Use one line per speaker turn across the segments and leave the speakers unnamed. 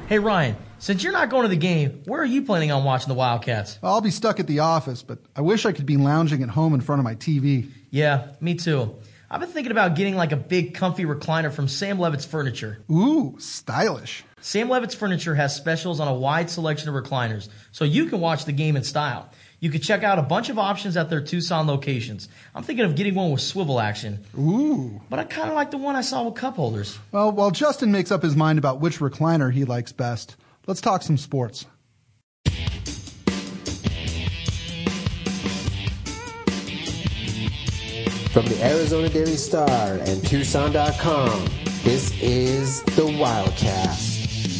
Hey Ryan, since you're not going to the game, where are you planning on watching the Wildcats?
I'll be stuck at the office, but I wish I could be lounging at home in front of my TV.
Yeah, me too. I've been thinking about getting like a big comfy recliner from Sam Levitt's Furniture.
Ooh, stylish.
Sam Levitt's Furniture has specials on a wide selection of recliners, so you can watch the game in style. You can check out a bunch of options at their Tucson locations. I'm thinking of getting one with swivel action.
Ooh.
But I kind of like the one I saw with cup holders.
Well, while Justin makes up his mind about which recliner he likes best, let's talk some sports.
From the Arizona Daily Star and Tucson.com, this is the Wildcast.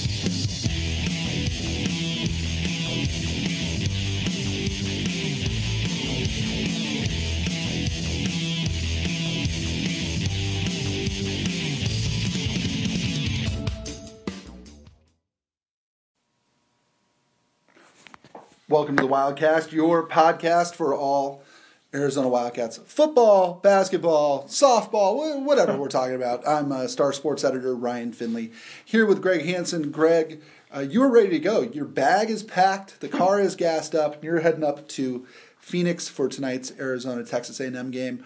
Welcome to the Wildcast, your podcast for all Arizona Wildcats football, basketball, softball, whatever we're talking about. I'm Star Sports Editor Ryan Finley here with Greg Hansen. Greg, you are ready to go. Your bag is packed, the car is gassed up, and you're heading up to Phoenix for tonight's Arizona-Texas A&M game.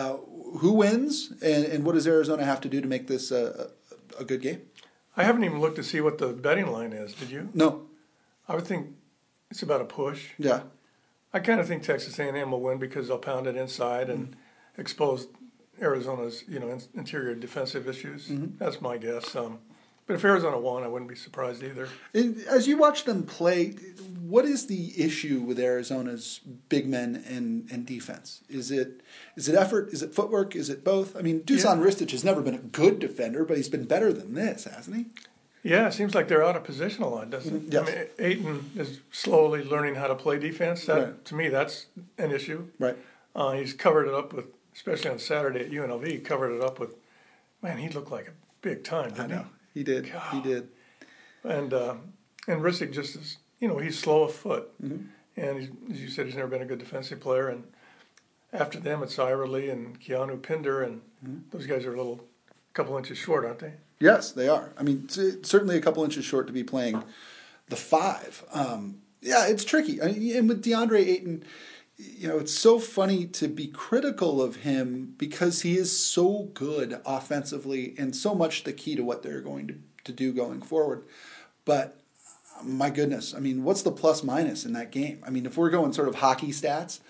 Who wins, and what does Arizona have to do to make this a good game?
I haven't even looked to see what the betting line is. Did you?
No.
I would think it's about a push.
Yeah.
I kind of think Texas A&M will win because they'll pound it inside and expose Arizona's, interior defensive issues. Mm-hmm. That's my guess. But if Arizona won, I wouldn't be surprised either.
As you watch them play, what is the issue with Arizona's big men and defense? Is it effort? Is it footwork? Is it both? I mean, Dusan Ristic has never been a good defender, but he's been better than this, hasn't he?
Yeah, it seems like they're out of position a lot, doesn't it?
Yes.
I mean, Ayton is slowly learning how to play defense. That To me, that's an issue.
Right.
He's covered it up with, especially on Saturday at UNLV, he covered it up with, man, he looked like a big time, didn't he?
I know. He did.
God.
He did.
And Ristic just is, he's slow of foot.
Mm-hmm.
And as you said, he's never been a good defensive player. And after them, it's Ira Lee and Keanu Pinder, and those guys are a couple inches short, aren't they?
Yes, they are. I mean, certainly a couple inches short to be playing the five. Yeah, it's tricky. And with DeAndre Ayton, it's so funny to be critical of him because he is so good offensively and so much the key to what they're going to do going forward. But my goodness, I mean, what's the plus minus in that game? I mean, if we're going sort of hockey stats,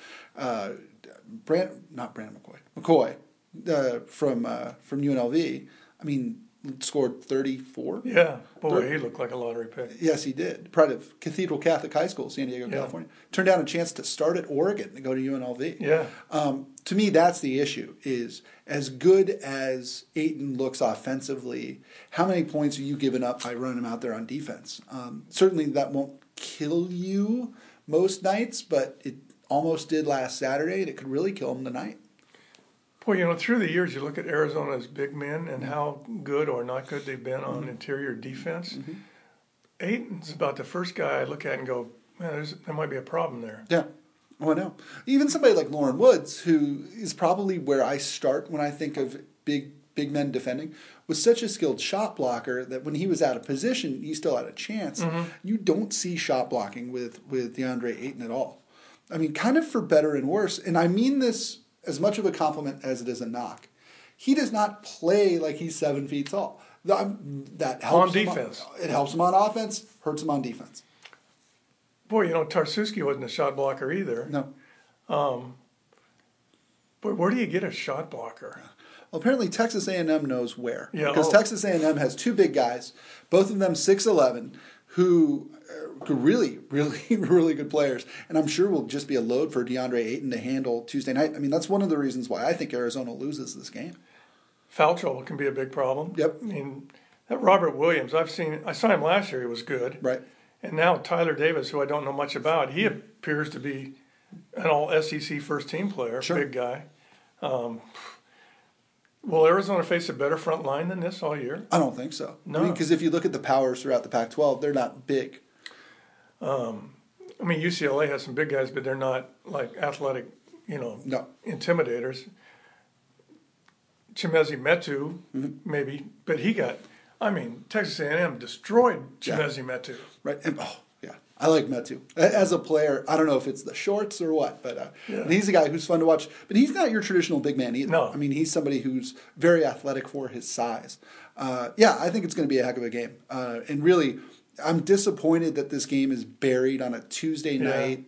McCoy from UNLV, I mean, scored 34.
Yeah, boy, he looked like a lottery pick.
Yes, he did. Proud of Cathedral Catholic High School, San Diego, California. Turned down a chance to start at Oregon to go to UNLV.
Yeah.
To me, that's the issue, is as good as Ayton looks offensively, how many points are you giving up by running him out there on defense? Certainly that won't kill you most nights, but it almost did last Saturday, and it could really kill him tonight.
Boy, through the years, you look at Arizona's big men and how good or not good they've been on interior defense. Mm-hmm. Ayton's about the first guy I look at and go, man, there might be a problem there.
Yeah. Oh, I know. Even somebody like Lauren Woods, who is probably where I start when I think of big men defending, was such a skilled shot blocker that when he was out of position, he still had a chance. Mm-hmm. You don't see shot blocking with DeAndre Ayton at all. I mean, kind of for better and worse. And I mean this as much of a compliment as it is a knock. He does not play like he's 7 feet tall. That helps
on defense.
It helps him on offense, hurts him on defense.
Boy, Tarsuski wasn't a shot blocker either.
No.
But where do you get a shot blocker?
Well, apparently Texas A&M knows where.
Yeah,
because Texas A&M has two big guys, both of them 6'11", who are really, really, really good players. And I'm sure will just be a load for DeAndre Ayton to handle Tuesday night. I mean, that's one of the reasons why I think Arizona loses this game.
Foul trouble can be a big problem.
Yep.
I mean, that Robert Williams, I saw him last year, he was good.
Right.
And now Tyler Davis, who I don't know much about, he appears to be an all-SEC first-team player,
sure.
Big guy. Will Arizona face a better front line than this all year?
I don't think so.
No.
I mean, because if you look at the powers throughout the Pac-12, they're not big.
I mean, UCLA has some big guys, but they're not like athletic, intimidators. Chimezi Metu, maybe, but he got I mean, Texas A&M destroyed Chimezie Metu.
Right. And, yeah. I like Metu. As a player, I don't know if it's the shorts or what, but and he's a guy who's fun to watch. But he's not your traditional big man either.
No.
I mean, he's somebody who's very athletic for his size. I think it's going to be a heck of a game. And really, I'm disappointed that this game is buried on a Tuesday night.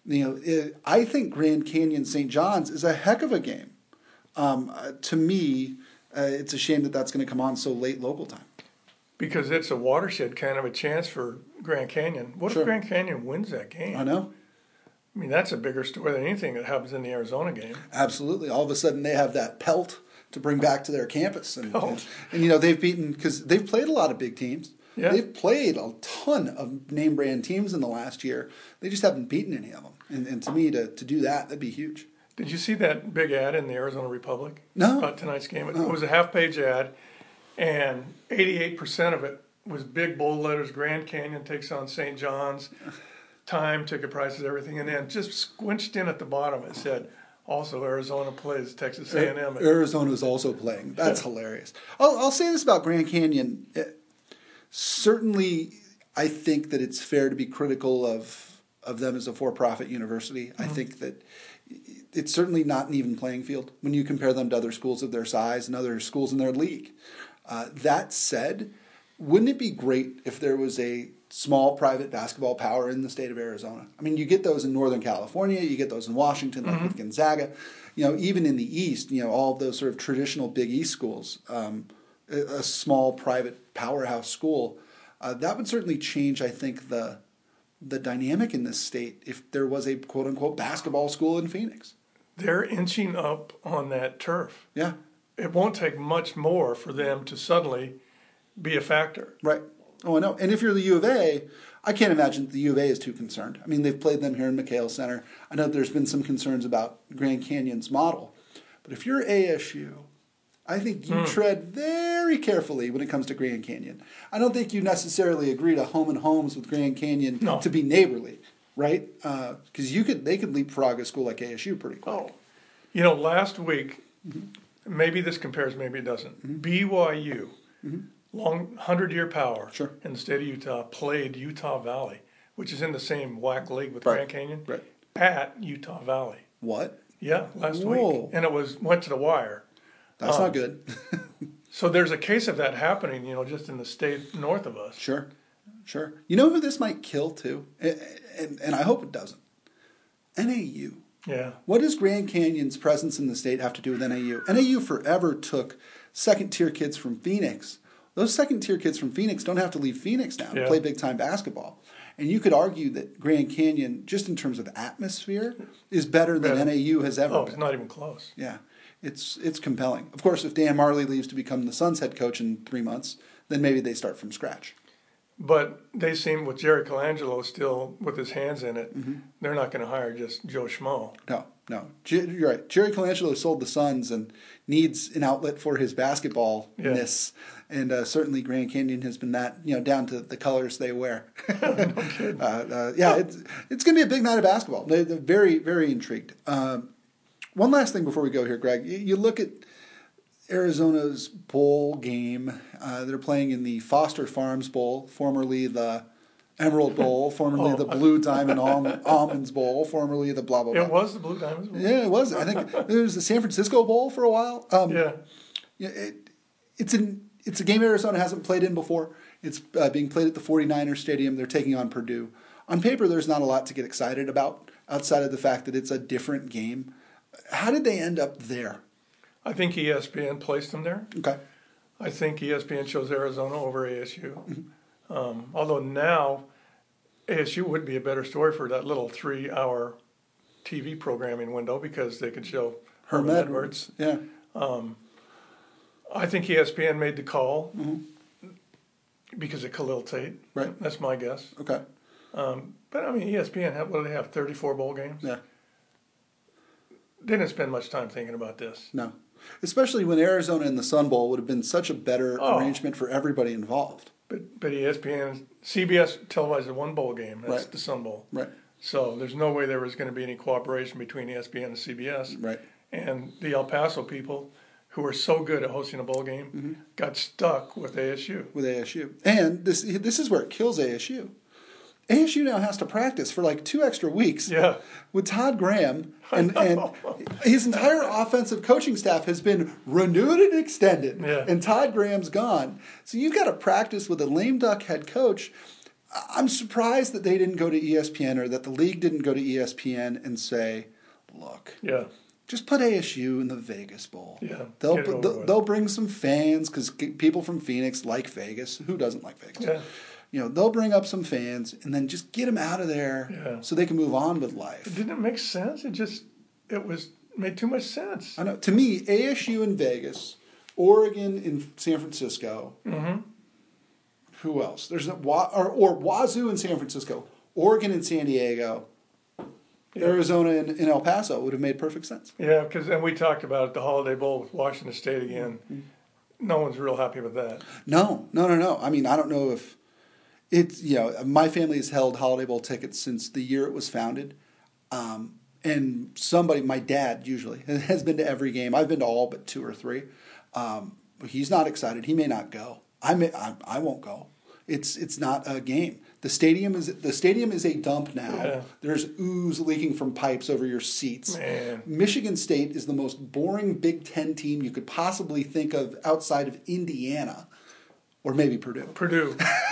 I think Grand Canyon St. John's is a heck of a game. To me, it's a shame that that's going to come on so late local time.
Because it's a watershed kind of a chance for Grand Canyon. What if Grand Canyon wins that game?
I know.
I mean, that's a bigger story than anything that happens in the Arizona game.
Absolutely. All of a sudden, they have that pelt to bring back to their campus. And they've beaten, because they've played a lot of big teams. Yeah. They've played a ton of name brand teams in the last year. They just haven't beaten any of them. And to me, to do that'd be huge.
Did you see that big ad in the Arizona Republic?
No.
About tonight's game? It was a half-page ad, and 88% of it was big bold letters, Grand Canyon takes on St. John's, time, ticket prices, everything. And then just squinched in at the bottom, it said, also Arizona plays Texas A&M.
Arizona's also playing. That's hilarious. I'll say this about Grand Canyon. Certainly, I think that it's fair to be critical of them as a for-profit university. Mm-hmm. I think that it's certainly not an even playing field when you compare them to other schools of their size and other schools in their league. That said, wouldn't it be great if there was a small private basketball power in the state of Arizona? I mean, you get those in Northern California, you get those in Washington, like with Gonzaga. Even in the East, all of those sort of traditional Big East schools, a small private powerhouse school, that would certainly change, I think, the dynamic in this state if there was a quote-unquote basketball school in Phoenix.
They're inching up on that turf.
Yeah.
It won't take much more for them to suddenly be a factor.
Right. Oh, I know. And if you're the U of A, I can't imagine that the U of A is too concerned. I mean, they've played them here in McHale Center. I know there's been some concerns about Grand Canyon's model. But if you're ASU, I think you tread very carefully when it comes to Grand Canyon. I don't think you necessarily agree to home and homes with Grand Canyon to be neighborly, right? Because they could leapfrog a school like ASU pretty quick.
Oh, last week, maybe this compares, maybe it doesn't. BYU, long 100-year power in the state of Utah, played Utah Valley, which is in the same WAC league with Grand Canyon, at Utah Valley.
What?
Yeah, last week, and it went to the wire.
That's not good.
So there's a case of that happening, just in the state north of us.
Sure. You know who this might kill too? And I hope it doesn't. NAU.
Yeah.
What does Grand Canyon's presence in the state have to do with NAU? NAU forever took second-tier kids from Phoenix. Those second-tier kids from Phoenix don't have to leave Phoenix now to play big-time basketball. And you could argue that Grand Canyon, just in terms of atmosphere, is better than NAU has ever been.
It's not even close.
Yeah. It's compelling. Of course, if Dan Marley leaves to become the Suns head coach in 3 months, then maybe they start from scratch.
But they seem, with Jerry Colangelo still with his hands in it, they're not going to hire just Joe Schmo.
No. You're right. Jerry Colangelo sold the Suns and needs an outlet for his basketball-ness. Yeah. And certainly Grand Canyon has been that, down to the colors they wear.
No kidding.
It's going to be a big night of basketball. They're very, very intrigued. One last thing before we go here, Greg. You look at Arizona's bowl game. They're playing in the Foster Farms Bowl, formerly the Emerald Bowl, formerly the Blue Diamond Almonds Bowl, formerly the blah, blah, blah.
It was the Blue Diamonds Bowl?
Yeah, it was. I think it was the San Francisco Bowl for a while. It's a game Arizona hasn't played in before. It's being played at the 49ers Stadium. They're taking on Purdue. On paper, there's not a lot to get excited about outside of the fact that it's a different game. How did they end up there?
I think ESPN placed them there.
Okay.
I think ESPN chose Arizona over ASU. Although now ASU would be a better story for that little 3-hour TV programming window because they could show Herman Edwards.
Yeah.
I think ESPN made the call because of Khalil Tate.
Right.
That's my guess.
Okay.
But I mean, ESPN, what do they have, 34 bowl games?
Yeah.
They didn't spend much time thinking about this.
No. Especially when Arizona in the Sun Bowl would have been such a better arrangement for everybody involved.
But ESPN, CBS televised one bowl game. That's the Sun Bowl.
Right.
So there's no way there was going to be any cooperation between ESPN and CBS.
Right.
And the El Paso people who are so good at hosting a bowl game, got stuck with ASU.
With ASU. And this is where it kills ASU. ASU now has to practice for like 2 extra weeks with Todd Graham, and his entire offensive coaching staff has been renewed and extended, and Todd Graham's gone. So you've got to practice with a lame duck head coach. I'm surprised that they didn't go to ESPN, or that the league didn't go to ESPN and say, look, just put ASU in the Vegas Bowl.
Yeah,
they'll bring some fans, because people from Phoenix like Vegas. Who doesn't like Vegas?
Yeah.
You know, they'll bring up some fans, and then just get them out of there so they can move on with life.
Didn't it make sense? Made too much sense.
I know. To me, ASU in Vegas, Oregon in San Francisco. Mm-hmm. Who else? There's or Wazoo in San Francisco, Oregon in San Diego, Arizona in El Paso would have made perfect sense.
Yeah, and we talked about the Holiday Bowl with Washington State again. Mm-hmm. No one's real happy with that. No. I mean, I don't know if it's, my family has held Holiday Bowl tickets since the year it was founded. And my dad usually, has been to every game. I've been to all but 2 or 3. He's not excited. He may not go. I won't go. It's not a game. The stadium is a dump now. Yeah. There's ooze leaking from pipes over your seats. Man.
Michigan State is the most boring Big Ten team you could possibly think of outside of Indiana, or maybe Purdue.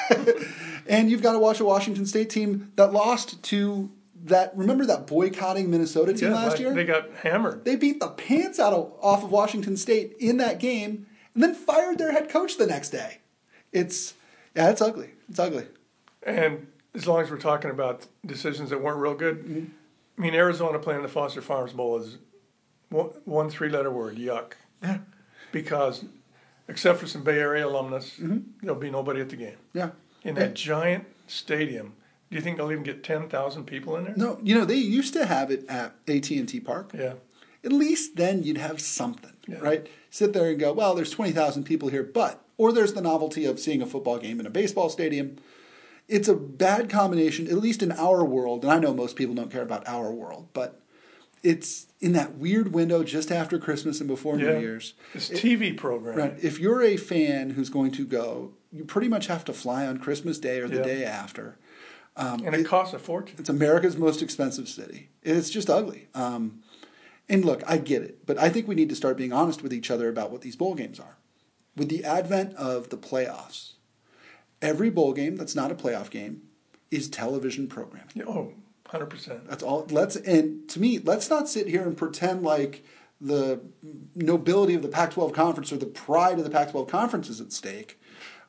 And you've got to watch a Washington State team that lost to remember that boycotting Minnesota team last year?
They got hammered.
They beat the pants off of Washington State in that game, and then fired their head coach the next day. It's ugly. It's ugly.
And as long as we're talking about decisions that weren't real good, I mean, Arizona playing the Foster Farms Bowl is one 3-letter word, yuck.
Yeah.
Because except for some Bay Area alumnus, there'll be nobody at the game.
Yeah.
In that giant stadium. Do you think they'll even get 10,000 people in there?
No. They used to have it at AT&T Park.
Yeah.
At least then you'd have something, right? Sit there and go, well, there's 20,000 people here, or there's the novelty of seeing a football game in a baseball stadium. It's a bad combination, at least in our world, and I know most people don't care about our world, but it's in that weird window just after Christmas and before New Year's.
It's TV programming.
Right. If you're a fan who's going to go, you pretty much have to fly on Christmas Day or the day after.
And it costs a fortune.
It's America's most expensive city. It's just ugly. And look, I get it, but I think we need to start being honest with each other about what these bowl games are. With the advent of the playoffs, every bowl game that's not a playoff game is television programming.
Oh, 100%.
That's all. And to me, let's not sit here and pretend like the nobility of the Pac-12 conference or the pride of the Pac-12 conference is at stake.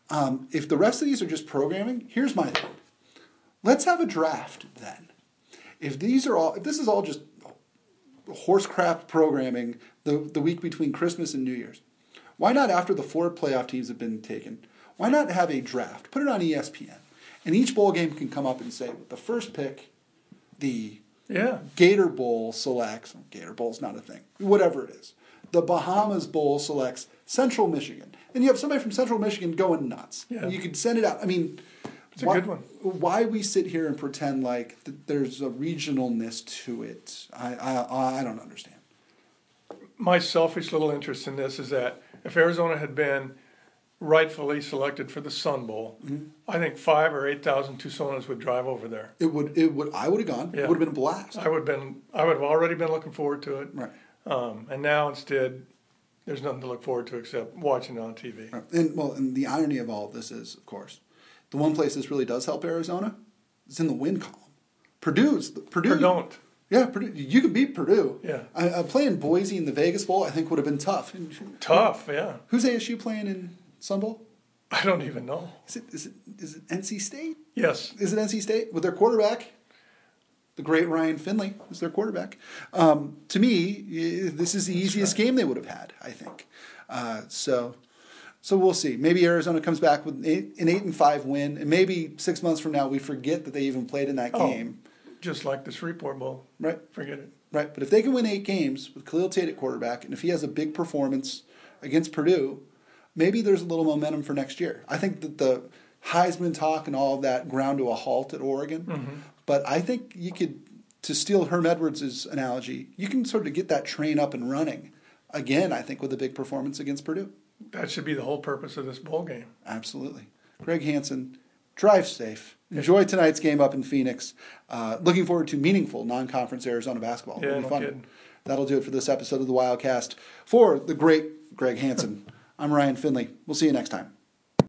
If the rest of these are just programming, here's my thing. Let's have a draft then. If this is all just horse crap programming the week between Christmas and New Year's, why not, after the 4 playoff teams have been taken, why not have a draft? Put it on ESPN. And each bowl game can come up and say, the first pick, the Gator Bowl selects, Gator Bowl's not a thing, whatever it is. The Bahamas Bowl selects Central Michigan. And you have somebody from Central Michigan going nuts.
Yeah.
And you could send it out. I mean,
it's a good one.
Why we sit here and pretend like there's a regionalness to it, I don't understand.
My selfish little interest in this is that if Arizona had been rightfully selected for the Sun Bowl, I think 5,000 or 8,000 Tucsonans would drive over there.
It would. I would have gone.
Yeah.
It would have been a blast.
I would have already been looking forward to it.
Right.
And now instead, there's nothing to look forward to except watching it on TV.
Right. And the irony of all of this is, of course, the one place this really does help Arizona is in the win column. Purdue.
Don't.
Yeah, Purdue. You can beat Purdue.
Yeah.
Playing Boise in the Vegas Bowl, I think, would have been tough.
Yeah.
Who's ASU playing in Sun Bowl?
I don't even know.
Is it NC State?
Yes.
Is it NC State with their quarterback? The great Ryan Finley is their quarterback. To me, this is the easiest game they would have had, I think. So we'll see. Maybe Arizona comes back with an 8-5 win, and maybe 6 months from now we forget that they even played in that game.
Just like the Shreveport Bowl.
Right.
Forget it.
Right. But if they can win 8 games with Khalil Tate at quarterback, and if he has a big performance against Purdue, maybe there's a little momentum for next year. I think that the Heisman talk and all of that ground to a halt at Oregon. Mm-hmm. But I think you could, to steal Herm Edwards' analogy, you can sort of get that train up and running again, I think with a big performance against Purdue.
That should be the whole purpose of this bowl game.
Absolutely. Greg Hansen, drive safe. Enjoy tonight's game up in Phoenix. Looking forward to meaningful non-conference Arizona basketball.
Yeah,
It'll be
no
fun.
kidding.
That'll do it for this episode of the Wildcast. For the great Greg Hansen, I'm Ryan Finley. We'll see you next time.